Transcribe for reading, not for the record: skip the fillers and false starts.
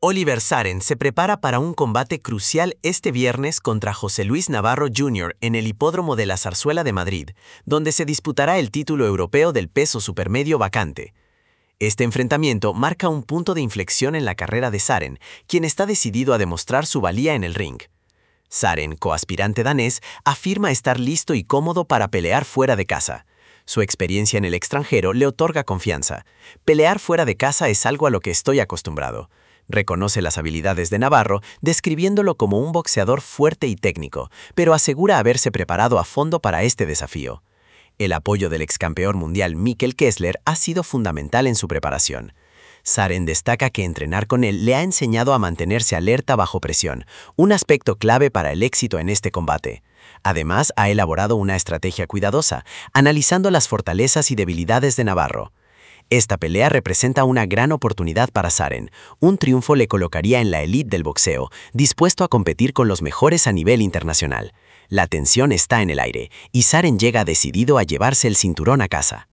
Oliver Saren se prepara para un combate crucial este viernes contra José Luis Navarro Jr. en el Hipódromo de la Zarzuela de Madrid, donde se disputará el título europeo del peso supermedio vacante. Este enfrentamiento marca un punto de inflexión en la carrera de Saren, quien está decidido a demostrar su valía en el ring. Saren, coaspirante danés, afirma estar listo y cómodo para pelear fuera de casa. Su experiencia en el extranjero le otorga confianza. Pelear fuera de casa es algo a lo que estoy acostumbrado. Reconoce las habilidades de Navarro, describiéndolo como un boxeador fuerte y técnico, pero asegura haberse preparado a fondo para este desafío. El apoyo del excampeón mundial Mikkel Kessler ha sido fundamental en su preparación. Saren destaca que entrenar con él le ha enseñado a mantenerse alerta bajo presión, un aspecto clave para el éxito en este combate. Además, ha elaborado una estrategia cuidadosa, analizando las fortalezas y debilidades de Navarro. Esta pelea representa una gran oportunidad para Saren. Un triunfo le colocaría en la élite del boxeo, dispuesto a competir con los mejores a nivel internacional. La tensión está en el aire, y Saren llega decidido a llevarse el cinturón a casa.